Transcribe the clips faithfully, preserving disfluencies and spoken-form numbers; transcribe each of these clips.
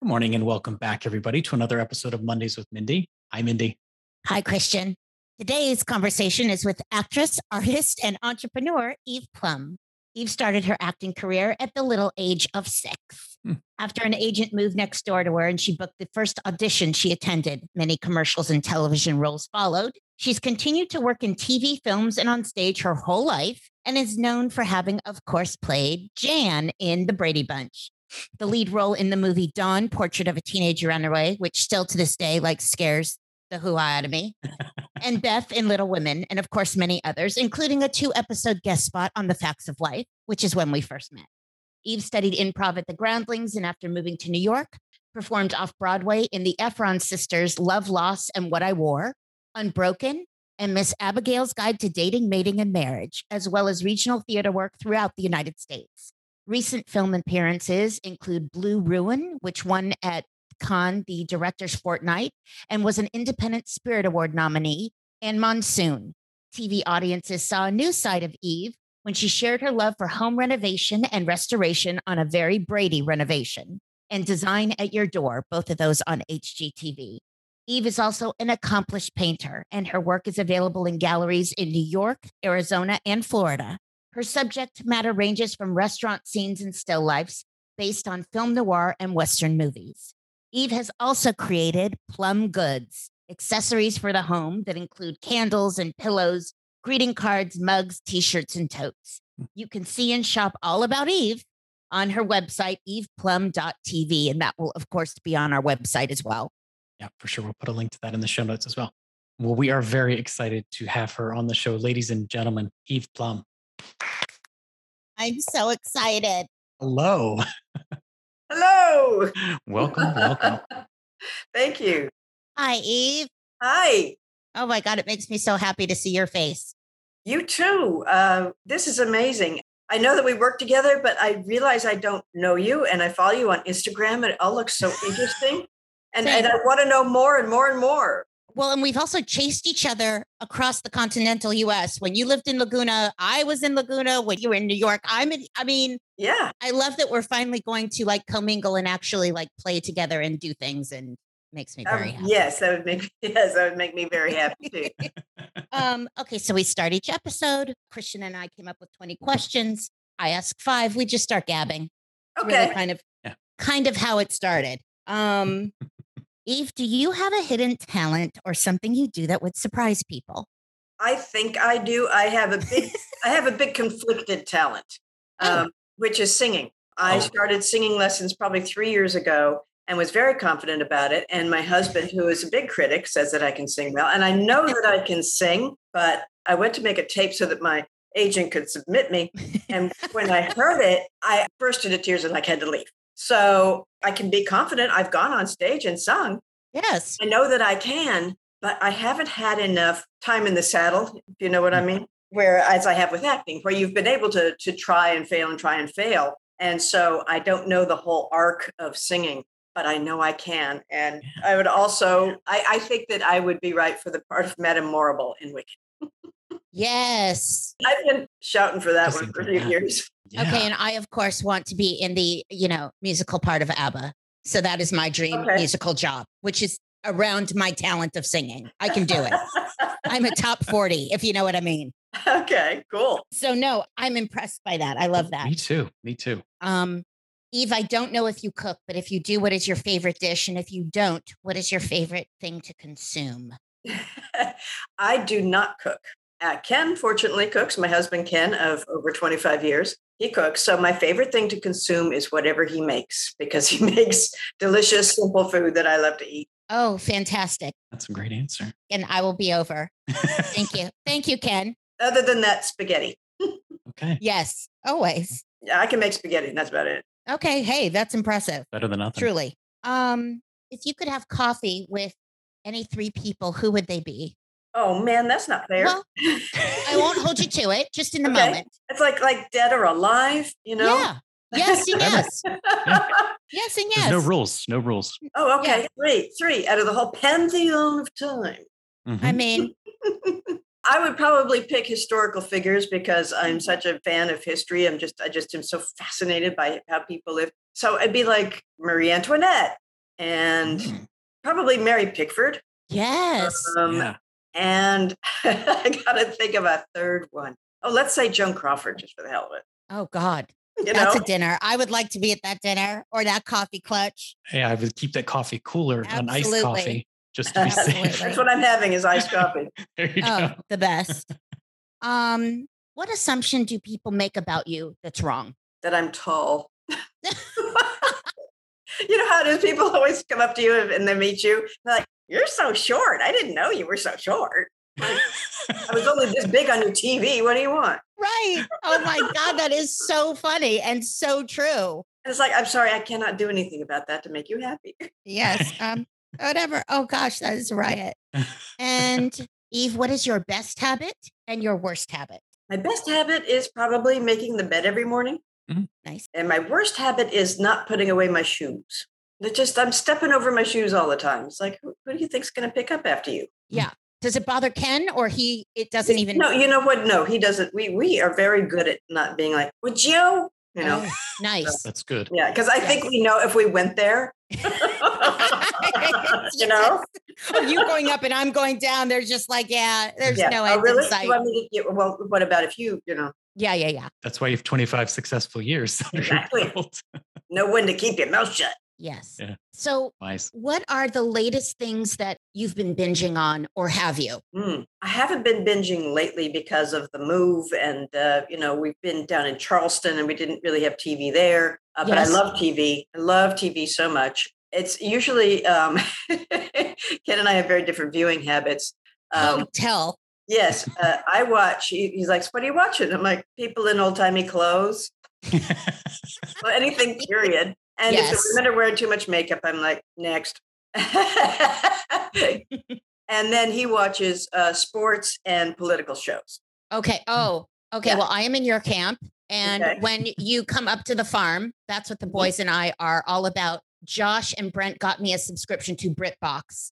Good morning and welcome back, everybody, to another episode of Mondays with Mindy. Hi, Mindy. Hi, Christian. Today's conversation is with actress, artist, and entrepreneur Eve Plum. Eve started her acting career at the little age of six. Hmm. After an agent moved next door to her and she booked the first audition she attended, many commercials and television roles followed. She's continued to work in T V, films, and on stage her whole life and is known for having, of course, played Jan in The Brady Bunch. The lead role in the movie Dawn, Portrait of a Teenage Runaway, which still to this day like scares the hoo-ha out of me, and Beth in Little Women, and of course many others, including a two-episode guest spot on The Facts of Life, which is when we first met. Eve studied improv at the Groundlings, and after moving to New York, performed off-Broadway in the Efron Sisters' Love, Loss, and What I Wore, Unbroken, and Miss Abigail's Guide to Dating, Mating, and Marriage, as well as regional theater work throughout the United States. Recent film appearances include Blue Ruin, which won at Cannes the Director's Fortnight and was an Independent Spirit Award nominee, and Monsoon. T V audiences saw a new side of Eve when she shared her love for home renovation and restoration on A Very Brady Renovation, and Design at Your Door, both of those on H G T V. Eve is also an accomplished painter, and her work is available in galleries in New York, Arizona, and Florida. Her subject matter ranges from restaurant scenes and still lifes based on film noir and Western movies. Eve has also created Plum Goods, accessories for the home that include candles and pillows, greeting cards, mugs, t-shirts, and totes. You can see and shop all about Eve on her website, eve plum dot t v, and that will, of course, be on our website as well. Yeah, for sure. We'll put a link to that in the show notes as well. Well, we are very excited to have her on the show. Ladies and gentlemen, Eve Plum. I'm so excited. Hello. Hello. Welcome, welcome. Thank you. Hi, Eve. Hi. Oh my God, it makes me so happy to see your face. You too. Uh, this is amazing. I know that we work together, but I realize I don't know you, and I follow you on Instagram, and it all looks so interesting. and, and I want to know more and more and more. Well, and we've also chased each other across the continental U S. When you lived in Laguna, I was in Laguna. When you were in New York, I'm in, I mean, yeah, I love that we're finally going to like commingle and actually like play together and do things, and makes me very um, happy. Yes, that would make me, yes, that would make me very happy too. um, okay, so we start each episode. Christian and I came up with twenty questions. I ask five. We just start gabbing. It's okay. Really kind of, yeah. kind of how it started. Um, Eve, do you have a hidden talent or something you do that would surprise people? I think I do. I have a big, I have a big conflicted talent, um, oh. which is singing. I oh. started singing lessons probably three years ago and was very confident about it. And my husband, who is a big critic, says that I can sing well. And I know that I can sing, but I went to make a tape so that my agent could submit me. And when I heard it, I burst into tears and like had to leave. So I can be confident. I've gone on stage and sung. Yes. I know that I can, but I haven't had enough time in the saddle, if you know what I mean, whereas I have with acting, where you've been able to, to try and fail and try and fail. And so I don't know the whole arc of singing, but I know I can. And I would also, I, I think that I would be right for the part of Madame Morrible in Wicked. Yes. I've been shouting for that Just one for a few years. Yeah. Okay. And I, of course, want to be in the, you know, musical part of ABBA. So that is my dream okay. musical job, which is around my talent of singing. I can do it. I'm a top forty, if you know what I mean. Okay, cool. So no, I'm impressed by that. I love that. Me too. Me too. Um, Eve, I don't know if you cook, but if you do, what is your favorite dish? And if you don't, what is your favorite thing to consume? I do not cook. Uh, Ken, fortunately, cooks. My husband, Ken, of over twenty-five years, he cooks. So my favorite thing to consume is whatever he makes, because he makes delicious, simple food that I love to eat. Oh, fantastic. That's a great answer. And I will be over. Thank you. Thank you, Ken. Other than that, spaghetti. Okay. Yes, always. Yeah, I can make spaghetti. That's about it. Okay. Hey, that's impressive. Better than nothing. Truly. Um, if you could have coffee with any three people, who would they be? Oh man, that's not fair. Well, I won't hold you to it. Just in the okay. moment. It's like like dead or alive, you know? Yeah. Yes and yes. Yeah. Yes and yes. There's no rules. No rules. Oh, okay. Yeah. Three, three out of the whole pantheon of time. Mm-hmm. I mean, I would probably pick historical figures because I'm such a fan of history. I'm just, I just am so fascinated by how people live. So it'd be like Marie Antoinette, and Mm. probably Mary Pickford. Yes. Um, Yeah. And I got to think of a third one. Oh, let's say Joan Crawford, just for the hell of it. Oh, God. You That's know? a dinner. I would like to be at that dinner or that coffee clutch. Yeah, I would keep that coffee cooler on iced Absolutely. coffee just to be Absolutely. safe. That's what I'm having is iced coffee. There you Oh, go. the best. Um, what assumption do people make about you that's wrong? That I'm tall. You know how it is? People always come up to you and they meet you. They're like, you're so short. I didn't know you were so short. Like, I was only this big on your T V. What do you want? Right. Oh my God, that is so funny and so true. And it's like, I'm sorry, I cannot do anything about that to make you happy. Yes. Um, whatever. Oh gosh, that is a riot. And Eve, what is your best habit and your worst habit? My best habit is probably making the bed every morning. Nice. And my worst habit is not putting away my shoes. It just, I'm stepping over my shoes all the time. It's like, who, who do you think's going to pick up after you? Yeah. Does it bother Ken or he, it doesn't even. No, you know what? No, he doesn't. We, we are very good at not being like, would you? You know, Oh, nice. That's good. yeah, because I Yes. think we know if we went there, you know, Or you going up and I'm going down. There's just like, yeah, there's yeah. no Oh, end really? in sight. You want me to get, well, what about if you, you know, Yeah, yeah, yeah. That's why you have twenty-five successful years under your Exactly. belt. know when to keep your mouth shut? Yes. Yeah. So, Nice. what are the latest things that you've been binging on, or have you? Mm. I haven't been binging lately because of the move. And, uh, you know, we've been down in Charleston and we didn't really have T V there. Uh, But I Yes. love T V. I love T V so much. It's usually, um, Ken and I have very different viewing habits. Um, oh, tell. yes, uh, I watch, he, he's like, what are you watching? I'm like, people in old timey clothes, well, anything, period. And if Yes. the women are wearing too much makeup, I'm like, next. And then he watches uh, sports and political shows. Okay. Oh, okay. Yeah. Well, I am in your camp. And Okay. when you come up to the farm, that's what the boys and I are all about. Josh and Brent got me a subscription to BritBox.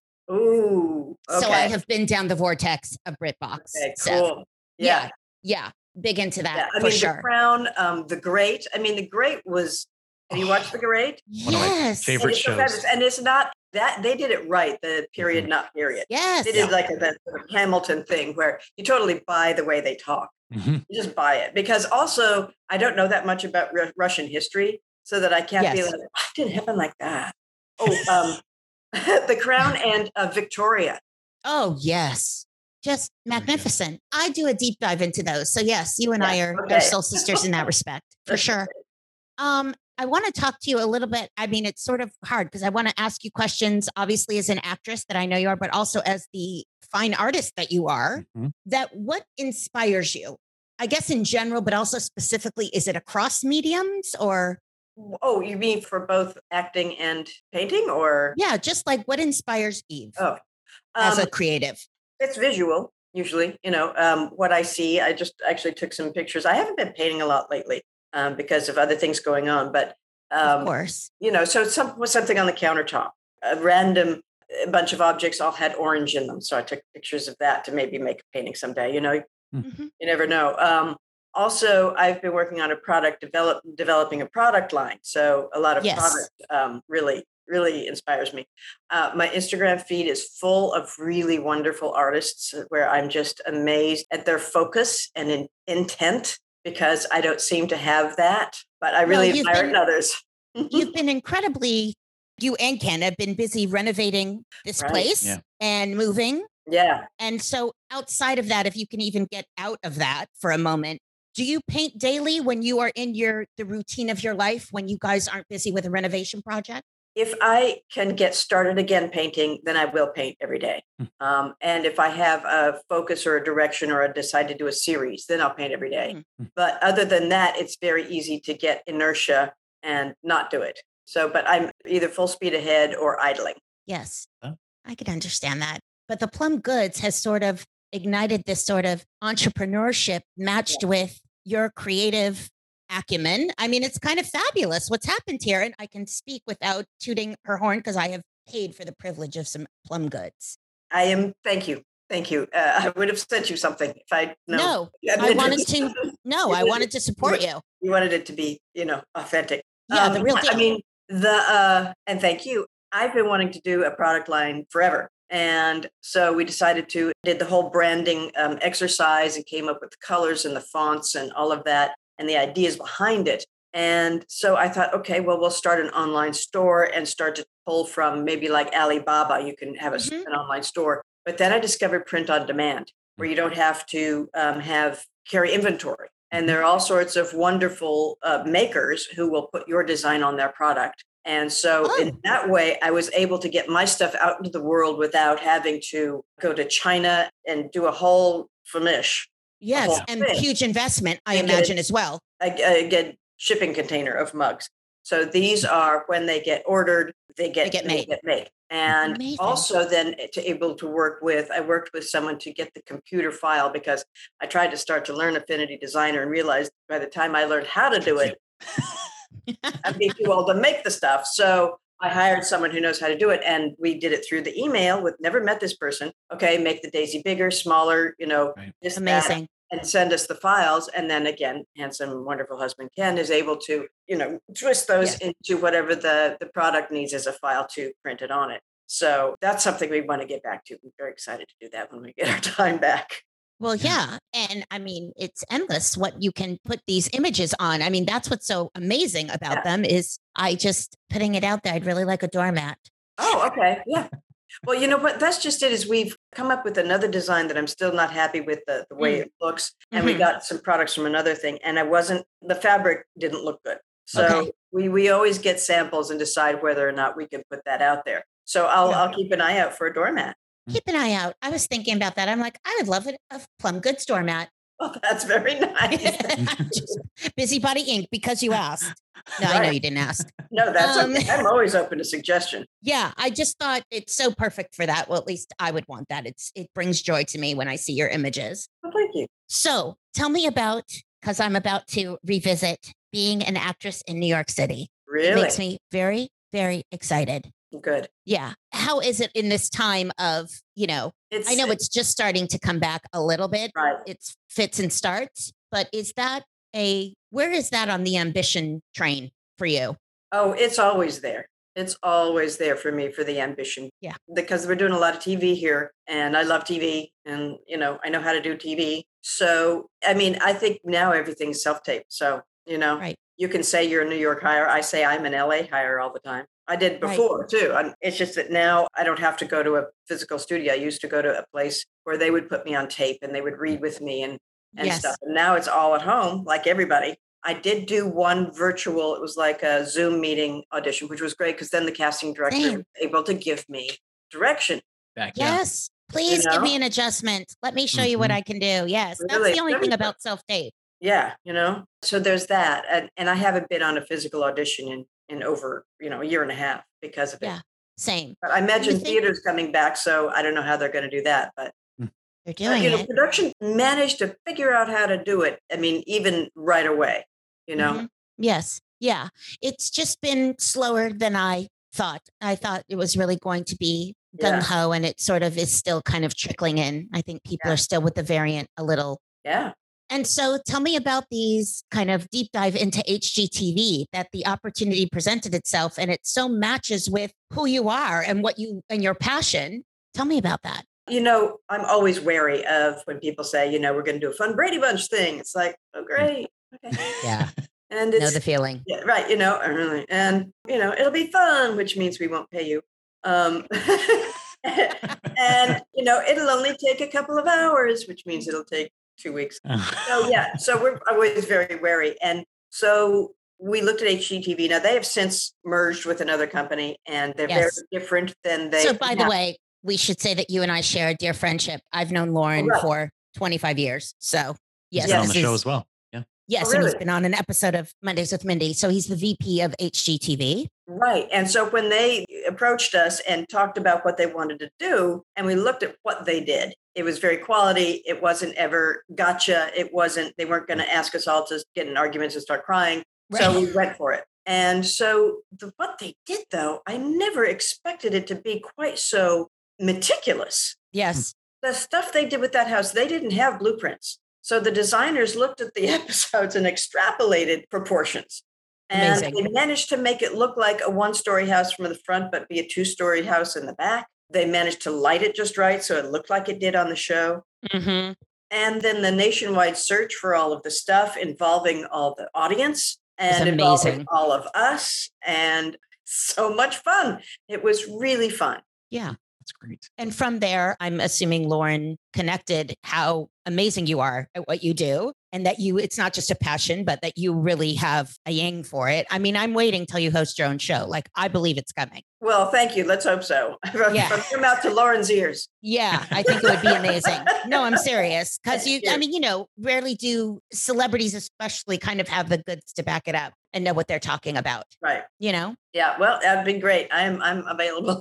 Ooh, okay. So I have been down the vortex of BritBox. Okay, So, cool. Yeah, yeah. Yeah. Big into that yeah. I for mean, sure. The Crown, um, The Great. I mean, The Great was. Have you watched The Great? One of my Yes. favorite And it's so shows. fabulous. And it's not that they did it right. The period, Mhm. not period. Yes. They did like a, that sort of Hamilton thing where you totally buy the way they talk. Mhm. You just buy it because also I don't know that much about Ru- Russian history, so that I can't be Yes. like, "Why did it happen like that?" Oh, um, The Crown and uh, Victoria. Oh, yes. Just Very good. magnificent. I do a deep dive into those. So yes, you and Yeah, I are, okay. are soul sisters in that respect, for sure. Um, I want to talk to you a little bit. I mean, it's sort of hard because I want to ask you questions, obviously, as an actress that I know you are, but also as the fine artist that you are. Mhm. That what inspires you? I guess in general, but also specifically, is it across mediums or Oh, you mean for both acting and painting, or yeah, just like what inspires Eve oh, as um, a creative? it's visual usually. You know, um, what I see. I just actually took some pictures. I haven't been painting a lot lately um, because of other things going on, but Of um, course. you know, so some was something on the countertop, a random a bunch of objects all had orange in them. So I took pictures of that to maybe make a painting someday. You know, Mhm. you never know. Um, also, I've been working on a product develop developing a product line. So a lot of Yes. product um, really really inspires me. Uh, my Instagram feed is full of really wonderful artists where I'm just amazed at their focus and in, intent because I don't seem to have that, but I really Well, you've admire it been- in others. You've been incredibly, you and Ken have been busy renovating this Right. place Yeah. and moving. Yeah. And so, outside of that, if you can even get out of that for a moment, do you paint daily when you are in your the routine of your life when you guys aren't busy with a renovation project? If I can get started again painting, then I will paint every day. Hmm. Um, and if I have a focus or a direction or I decide to do a series, then I'll paint every day. Hmm. But other than that, it's very easy to get inertia and not do it. So, but I'm either full speed ahead or idling. Yes, Oh. I can understand that. But the Plum Goods has sort of ignited this sort of entrepreneurship matched with your creative acumen. I mean, it's kind of fabulous what's happened here. And I can speak without tooting her horn because I have paid for the privilege of some Plum Goods. I am, thank you. Thank you. Uh, I would have sent you something if I know. No, you had I an wanted interest. to, no, I wanted to support you. You wanted it to be, you know, authentic. Yeah, the real I deal. mean, the, uh, and thank you. I've been wanting to do a product line forever. And so we decided to did the whole branding um, exercise and came up with the colors and the fonts and all of that and the ideas behind it. And so I thought, okay, well, we'll start an online store and start to pull from maybe like Alibaba. You can have a, mm-hmm. an online store. But then I discovered print on demand, where you don't have to um, have carry inventory. And there are all sorts of wonderful uh, makers who will put your design on their product. And so oh. in that way, I was able to get my stuff out into the world without having to go to China and do a whole finish. Yes, and thing. Huge investment, I and imagine, get, as well. I, I get shipping container of mugs. So these are when they get ordered, they get, they get they made. Get made. And Amazing. Also then to able to work with, I worked with someone to get the computer file because I tried to start to learn Affinity Designer and realized by the time I learned how to do it, I'd be too old to make the stuff. So I hired someone who knows how to do it. And we did it through the email with never met this person. Okay, make the daisy bigger, smaller, you know, right. this, amazing. That, and send us the files. And then again, handsome, wonderful husband Ken is able to, you know, twist those yes. into whatever the, the product needs as a file to print it on it. So that's something we want to get back to. We're very excited to do that when we get our time back. Well, yeah. And I mean, it's endless what you can put these images on. I mean, that's what's so amazing about yeah. them is I just putting it out there. I'd really like a doormat. Oh, okay. Yeah. Well, you know what? That's just it is we've come up with another design that I'm still not happy with the, the way mm. it looks. And mm-hmm. we got some products from another thing. And I wasn't, the fabric didn't look good. So okay. we, we always get samples and decide whether or not we can put that out there. So I'll yeah. I'll keep an eye out for a doormat. Keep an eye out. I was thinking about that. I'm like, I would love it, a Plum Goods doormat. Oh, that's very nice. Just Busybody Incorporated because you asked. No, right. I know you didn't ask. No, that's um, okay. I'm always open to suggestion. Yeah, I just thought it's so perfect for that. Well, at least I would want that. It's it brings joy to me when I see your images. Well, thank you. So tell me about, because I'm about to revisit being an actress in New York City. Really? It makes me very, very excited. Good. Yeah. How is it in this time of, you know, it's, I know it's just starting to come back a little bit. Right. It's fits and starts, but is that a, where is that on the ambition train for you? Oh, it's always there. It's always there for me for the ambition. Yeah. Because we're doing a lot of T V here and I love T V and, you know, I know how to do T V. So, I mean, I think now everything's self-tape. So, you know, right. you can say you're a New York hire. I say I'm an L A hire all the time. I did before right. too. I'm, it's just that now I don't have to go to a physical studio. I used to go to a place where they would put me on tape and they would read with me and, and yes. stuff. And now it's all at home, like everybody. I did do one virtual. It was like a Zoom meeting audition, which was great because then the casting director Same. was able to give me direction. Back, yes. Yeah. Please you know? give me an adjustment. Let me show mm-hmm. you what I can do. Yes. Really? That's the only thing about self-tape. Yeah. You know, so there's that. And, and I haven't been on a physical audition in in over, you know, a year and a half because of it. Yeah, same. But I imagine theater's coming back, so I don't know how they're going to do that. But they're doing uh, you know, it. Production managed to figure out how to do it. I mean, even right away, you know? Mm-hmm. Yes. Yeah. It's just been slower than I thought. I thought it was really going to be gung-ho, yeah. and it sort of is still kind of trickling in. I think people yeah. are still with the variant a little. Yeah. And so tell me about these kind of deep dive into H G T V that the opportunity presented itself and it so matches with who you are and what you and your passion. Tell me about that. You know, I'm always wary of when people say, you know, we're going to do a fun Brady Bunch thing. It's like, oh, great. Okay. Yeah. And it's know the feeling. Yeah, right. You know, and, you know, it'll be fun, which means we won't pay you. Um, and, you know, it'll only take a couple of hours, which means it'll take two weeks. So yeah, so we're always very wary. And so we looked at H G T V. Now they have since merged with another company and they're yes. very different than they. So by have. the way, we should say that you and I share a dear friendship. I've known Lauren right. for twenty-five years. So yes. He's been on the show as well. Yeah. Yes. Oh, really? And he's been on an episode of Mondays with Mindy. So he's the V P of H G T V. Right. And so when they approached us and talked about what they wanted to do, and we looked at what they did, it was very quality. It wasn't ever gotcha. It wasn't, they weren't going to ask us all to get in arguments and start crying. Right. So we went for it. And so the, what they did, though, I never expected it to be quite so meticulous. Yes. The stuff they did with that house, they didn't have blueprints. So the designers looked at the episodes and extrapolated proportions. And Amazing. they managed to make it look like a one-story house from the front, but be a two-story house in the back. They managed to light it just right so it looked like it did on the show. Mm-hmm. And then the nationwide search for all of the stuff involving all the audience and It's involving amazing. all of us, and so much fun. It was really fun. Yeah. That's great. And from there, I'm assuming Lauren connected how amazing you are at what you do, and that you, it's not just a passion, but that you really have a yang for it. I mean, I'm waiting till you host your own show. Like, I believe it's coming. Well, thank you. Let's hope so. From, Yeah. from your mouth to Lauren's ears. Yeah, I think it would be amazing. No, I'm serious. Because you, Thank I you. mean, you know, rarely do celebrities, especially, kind of have the goods to back it up and know what they're talking about, Right. you know? Yeah. Well, that'd be great. I'm I'm available.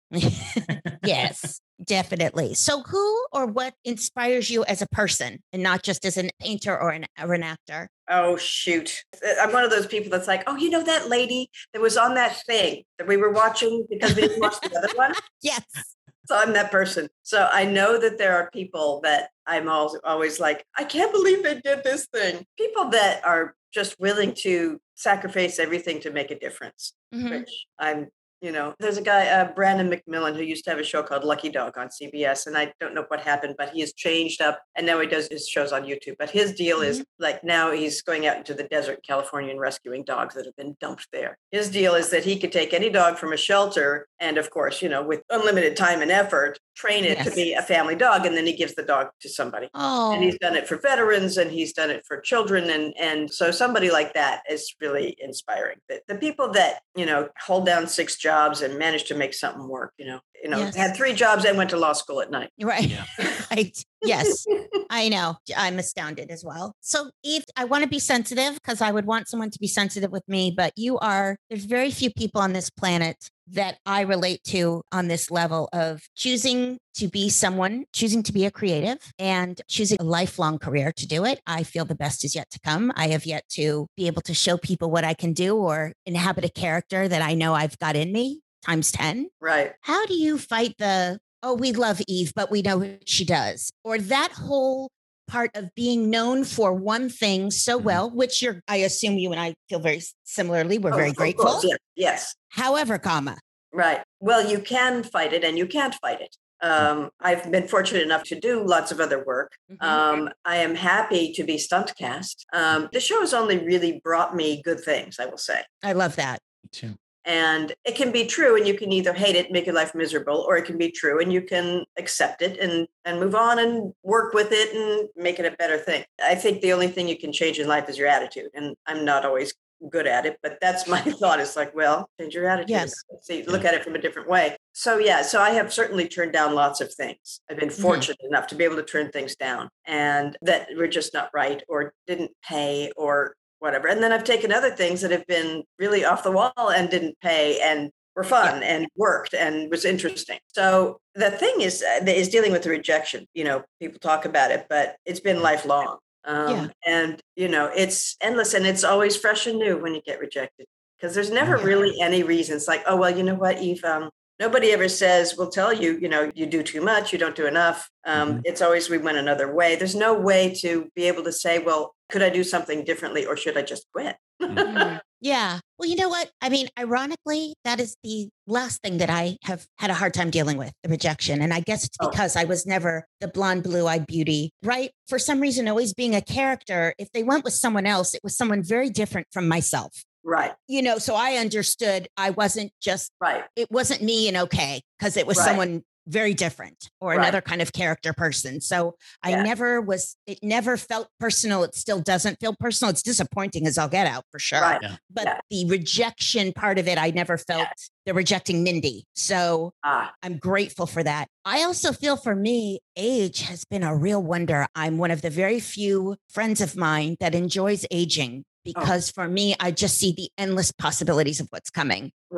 Yes, definitely. So, who or what inspires you as a person and not just as an painter or an, or an actor? Oh, shoot. I'm one of those people that's like, oh, you know that lady that was on that thing that we were watching because we didn't watch the other one? Yes. So I'm that person. So I know that there are people that I'm always, always like, I can't believe they did this thing. People that are just willing to sacrifice everything to make a difference, Mhm. which I'm, you know, there's a guy, uh, Brandon McMillan, who used to have a show called Lucky Dog on C B S. And I don't know what happened, but he has changed up and now he does his shows on YouTube. But his deal is like now he's going out into the desert in California and rescuing dogs that have been dumped there. His deal is that he could take any dog from a shelter and, of course, you know, with unlimited time and effort, train it to Yes. be a family dog. And then he gives the dog to somebody. Oh, And he's done it for veterans and he's done it for children. And, and so somebody like that is really inspiring. The, the people that, you know, hold down six jobs and manage to make something work, you know, you know, Yes. had three jobs and went to law school at night. right. Yeah. Right. Yes, I know. I'm astounded as well. So, Eve, I want to be sensitive because I would want someone to be sensitive with me, but you are, there's very few people on this planet that I relate to on this level of choosing to be someone, choosing to be a creative and choosing a lifelong career to do it. I feel the best is yet to come. I have yet to be able to show people what I can do or inhabit a character that I know I've got in me times ten. Right. How do you fight the, oh, we love Eve, but we know what she does? Or that whole part of being known for one thing so Mhm. well, which you're, I assume you and I feel very similarly. We're Oh, very of grateful. course, yeah, yes. However, comma, Right. Well, you can fight it and you can't fight it. Um, I've been fortunate enough to do lots of other work. Mhm. Um, I am happy to be stunt cast. Um, the show has only really brought me good things, I will say. I love that. Me too. And it can be true, and you can either hate it, make your life miserable, or it can be true, and you can accept it and and move on and work with it and make it a better thing. I think the only thing you can change in life is your attitude, and I'm not always good at it, but that's my thought. It's like, well, change your attitude. Yes. See, look at it from a different way. So yeah, so I have certainly turned down lots of things. I've been Mhm. fortunate enough to be able to turn things down, and that were just not right, or didn't pay, or whatever. And then I've taken other things that have been really off the wall and didn't pay and were fun and worked and was interesting. So the thing is, uh, is dealing with the rejection. You know, people talk about it, but it's been lifelong. Um, Yeah. And, you know, it's endless and it's always fresh and new when you get rejected because there's never Yeah. really any reason. It's like, oh, well, you know what, Eve, um, nobody ever says, we'll tell you, you know, you do too much, you don't do enough. Um, Mhm. It's always, we went another way. There's no way to be able to say, well, could I do something differently or should I just quit? Mhm. Yeah. Well, you know what? I mean, ironically, that is the last thing that I have had a hard time dealing with, the rejection. And I guess it's Oh. because I was never the blonde, blue eyed beauty, right? For some reason, always being a character, if they went with someone else, it was someone very different from myself. Right, You know, so I understood I wasn't just, right, it wasn't me and okay, because it was Right. someone very different or Right. another kind of character person. So I Yeah. never was, it never felt personal. It still doesn't feel personal. It's disappointing as I'll get out for sure. right. Yeah. But Yeah. the rejection part of it, I never felt the rejecting Mindy. So Ah, I'm grateful for that. I also feel for me, age has been a real wonder. I'm one of the very few friends of mine that enjoys aging because for me, I just see the endless possibilities of what's coming. right.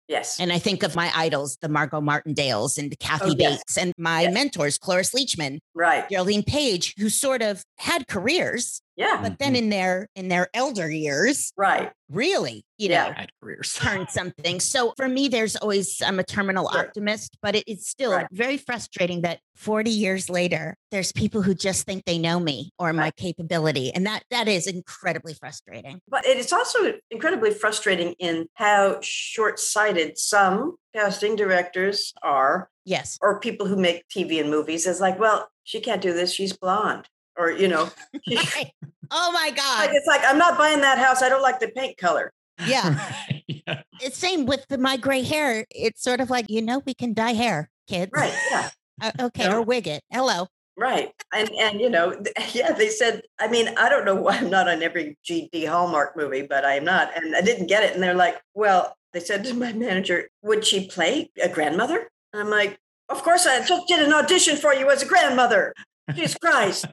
Yes. And I think of my idols, the Margot Martindales and Kathy Oh, yes. Bates, and my Yes. mentors, Cloris Leachman, Right. Geraldine Page, who sort of had careers, Yeah. but then in their in their elder years, Right. really, you Yeah. know, Had careers. turned something. So for me, there's always, I'm a terminal Sure. optimist, but it, it's still Right. very frustrating that forty years later, there's people who just think they know me or my Right. capability. And that that is incredibly frustrating. But it is also incredibly frustrating in how short-sighted some casting directors are, Yes. or people who make T V and movies. It's like, well, she can't do this. She's blonde. Or, you know, she- Right. Oh my like, God. it's like, I'm not buying that house. I don't like the paint color. Yeah. Right, yeah. It's same with the, my gray hair. It's sort of like, you know, we can dye hair, kids. Right. Yeah. Uh, okay. Yeah. Or wig it. Hello. Right. And, and, you know, th- yeah, they said, I mean, I don't know why I'm not on every G D Hallmark movie, but I am not. And I didn't get it. And they're like, well, they said to my manager, would she play a grandmother? And I'm like, of course, I just did an audition for you as a grandmother. Jesus Christ.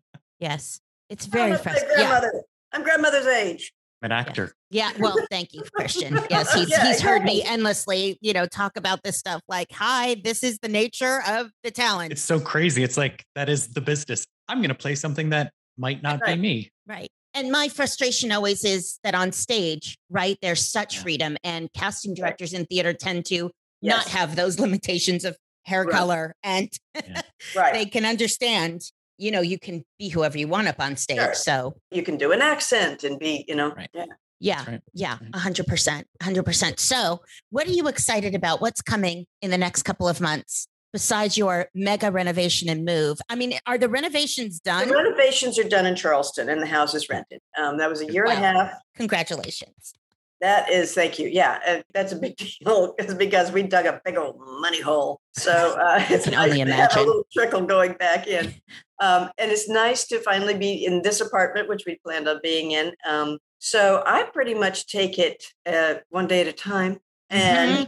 Yes. It's I'm very not a frustrating. Yeah. grandmother. I'm grandmother's age. An actor. Yeah. Well, thank you, Christian. Yes. He's, Yeah, he's heard me exactly. endlessly, you know, talk about this stuff like, hi, this is the nature of the talent. It's so crazy. It's like, that is the business. I'm going to play something that might not Right. be me. Right. And my frustration always is that on stage, right, there's such Yeah. freedom, and casting directors in theater tend to not Yes. have those limitations of hair Right. color, and Right. they can understand, you know, you can be whoever you want up on stage. Sure. So You can do an accent and be, you know, Right. yeah. yeah, That's right. yeah, That's right. a hundred percent, a hundred percent. So what are you excited about? What's coming in the next couple of months besides your mega renovation and move? I mean, are the renovations The done? renovations are done in Charleston and the house is rented. Um, that was a year and a Wow. half. Congratulations. That is, thank you. Yeah, uh, that's a big deal because because we dug a big old money hole. So uh, it's can nice only to have a imagine. little trickle going back in. Um, and it's nice to finally be in this apartment, which we planned on being in. Um, so I pretty much take it uh, one day at a time. And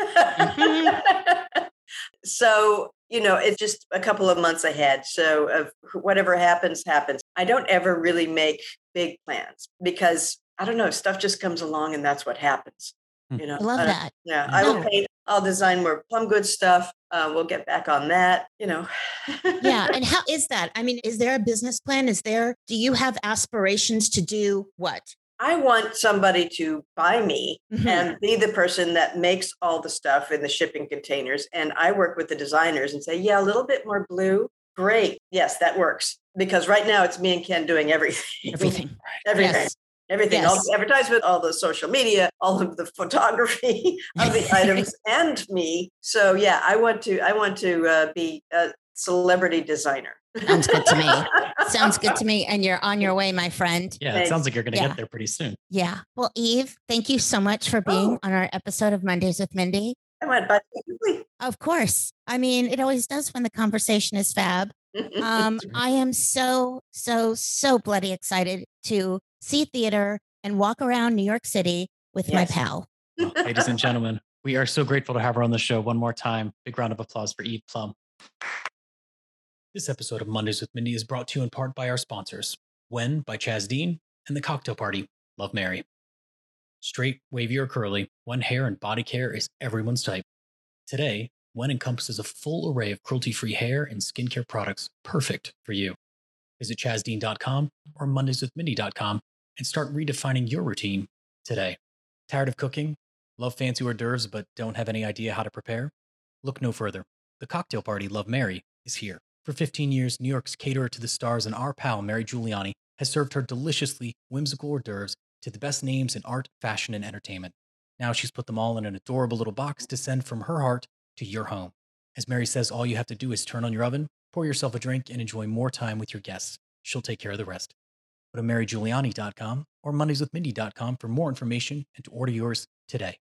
so, you know, it's just a couple of months ahead. So of whatever happens, happens. I don't ever really make big plans because I don't know, stuff just comes along and that's what happens. Hmm. You know, I love uh, that. yeah, I will No. paint. I'll design more Plum Good stuff. Uh, we'll get back on that. You know. Yeah. And how is that? I mean, is there a business plan? Is there, do you have aspirations to do what? I want somebody to buy me Mhm. and be the person that makes all the stuff in the shipping containers. And I work with the designers and say, yeah, a little bit more blue. Great. Yes, that works. Because right now it's me and Ken doing everything. Everything. Everything. Yes. Everything, all Yes. the advertisement, all the social media, all of the photography of the items, and me. So yeah, I want to. I want to uh, be a celebrity designer. Sounds good to me. Sounds good to me. And you're on your way, my friend. Yeah, it Thanks. sounds like you're going to Yeah. get there pretty soon. Yeah. Well, Eve, thank you so much for being Oh. on our episode of Mondays with Mindy. I went by quickly. Of course. I mean, it always does when the conversation is fab. Um, That's right. I am so, so, so bloody excited to see theater and walk around New York City with my Yes. pal. Well, ladies and gentlemen, we are so grateful to have her on the show one more time. Big round of applause for Eve Plum. This episode of Mondays with Mindy is brought to you in part by our sponsors, When by Chaz Dean and The Cocktail Party, Love Mary. Straight, wavy, or curly, When hair and body care is everyone's type. Today, When encompasses a full array of cruelty-free hair and skincare products perfect for you. Visit chaz dean dot com or mondays with mindy dot com and start redefining your routine today. Tired of cooking? Love fancy hors d'oeuvres but don't have any idea how to prepare? Look no further. The Cocktail Party Love Mary is here. For fifteen years, New York's caterer to the stars and our pal Mary Giuliani has served her deliciously whimsical hors d'oeuvres to the best names in art, fashion, and entertainment. Now she's put them all in an adorable little box to send from her heart to your home. As Mary says, all you have to do is turn on your oven, pour yourself a drink, and enjoy more time with your guests. She'll take care of the rest. Go to mary giuliani dot com or mondays with mindy dot com for more information and to order yours today.